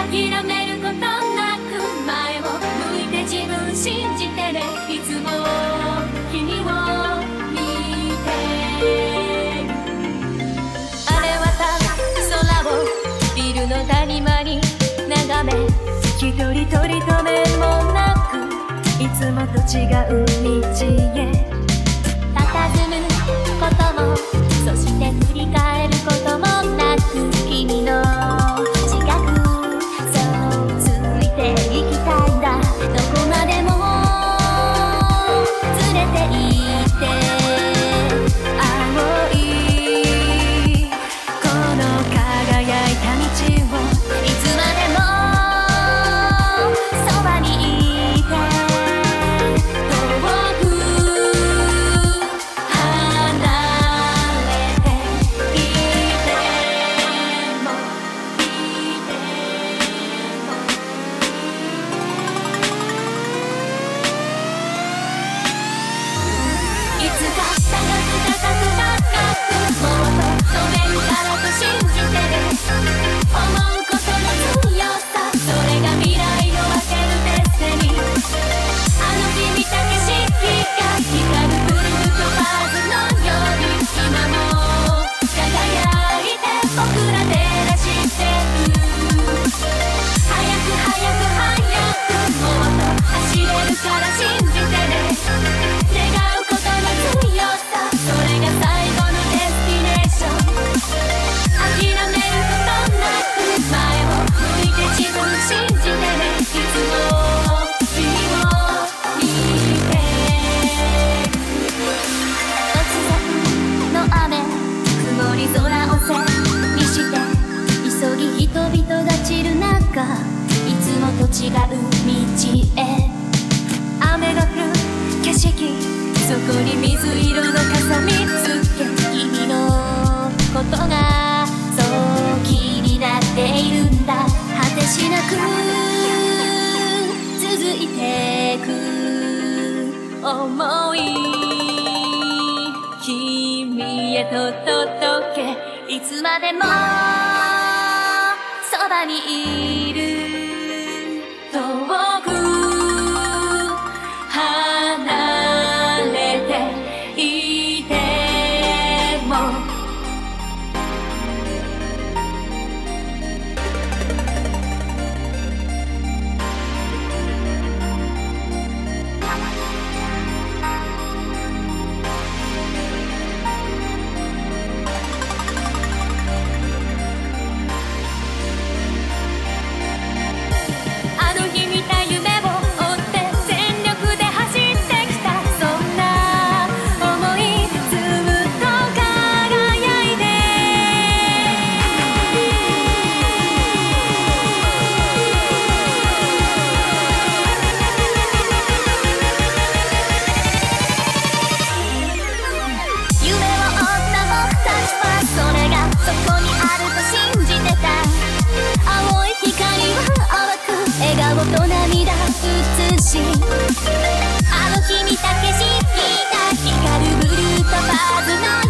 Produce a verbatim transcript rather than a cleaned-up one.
諦めることなく前を向いて自分信じてね。いつも君を見てる。あれはただ空をビルの谷間に眺め、一人取り留めもなくいつもと違う道へ佇むことも、そして振り返ることもなく君の近くそうついていきたいんだ。どこまでも連れて行って青いこの輝いた道をいつまでもそばにいて遠く離れていてもいてもいつか高く高く高くもっと飛べるからと信じてる。思うことの強さ、それが未来を分けるデスティニー。あの日見た景色が光るブルートパーズのように今も輝いて僕ら照らしてる。早く早く早くもっと走れるから信じてね。願うことの強さ、それが最後のデスティネーション。諦めることなく前を向いて自分信じてね。いつも君を見てる。突然の雨、曇り空を背にして急ぎ人々が散る中、いつもと違う道へ雨が降る景色、そこに水色の傘見つけ、君のことがそう気になっているんだ。果てしなく続いてく想い、君へと届け、いつまでもそばにいる。遠く離れていてもあの日見た夢を追って全力で走ってきた。そんな想いずっと輝いて夢を追った僕たちはそれがそこにあると信じてた。青い光は淡く笑顔と涙映し、あの日見た景色が光るブルートパーズの